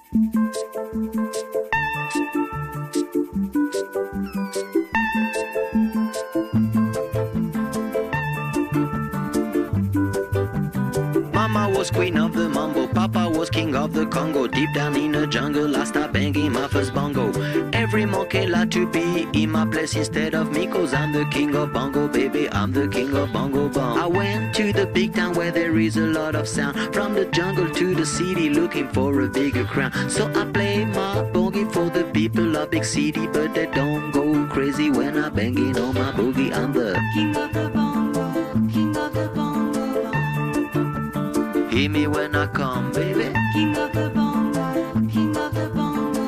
Mama was queen of the mambo, Papa was king of the Congo. Deep down in the jungle, I start banging my first bongo. Every monkey like to be in my place instead of me, 'cause I'm the king of bongo, baby, I'm the king of bongo bong. I went to the big town where there is a lot of sound, from the jungle to the city looking for a bigger crown. So I play my boogie for the people of big city, but they don't go crazy when I banging on my boogie. I'm the king of the bongo, king of the bongo. Hear me when I come, baby. King of the bongo, king of the bongo.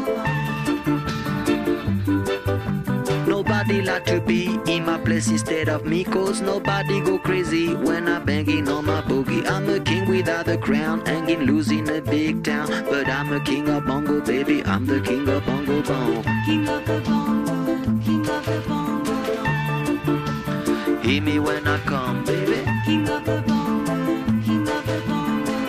Nobody like to be in my place instead of me, 'cause nobody go crazy when I'm banging on my boogie. I'm a king without a crown, hanging loose in a big town, but I'm a king of bongo, baby. I'm the king of bongo bong. King of the bongo, king of the bongo. Hear me when I come, baby. King of the bongo, king of the bongo.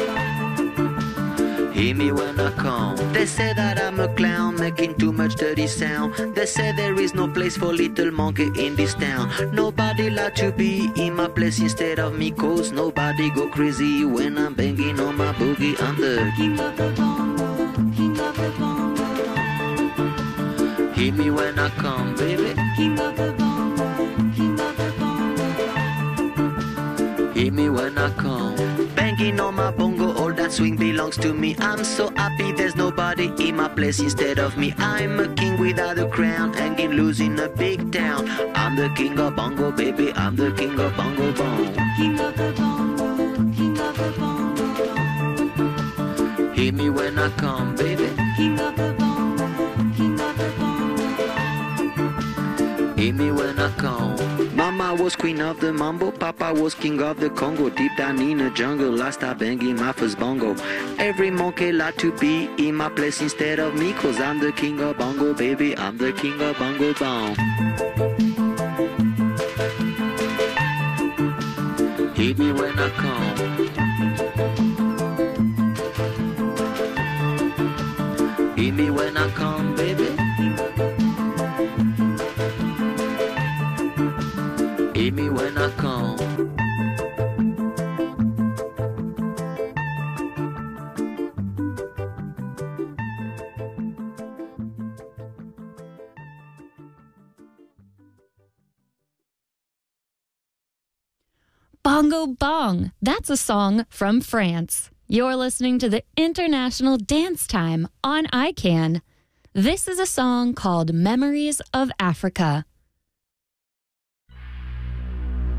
Hear me when I come. They say that I'm a clown, making too much dirty sound. They say there is no place for little monkey in this town. Nobody like to be in my place instead of me, 'cause nobody go crazy when I'm banging on my boogie. I'm the king of the bongo, king of the bongo. Hear me when I come, baby. King of the bongo, king of the bongo. Hear me when I come. Banging on my bongo, all that swing belongs to me. I'm so happy there's nobody in my place instead of me. I'm a king without a crown, hanging loose in a big town. I'm the king of bongo, baby, I'm the king of bongo bong. King of the bongo, king of the bongo bong. Hear me when I come, baby. King of the bongo, king of the bongo bong. Hear me when I come. Mama was queen of the mambo, Papa was king of the Congo. Deep down in the jungle, I start banging my first bongo. Every monkey like to be in my place instead of me, 'cause I'm the king of bongo, baby, I'm the king of bongo bong. Hit me when I come. Hit me when I come, baby. Hit me when I come. Bongo Bong. That's a song from France. You're listening to the International Dance Time on ICANN. This is a song called Memories of Africa.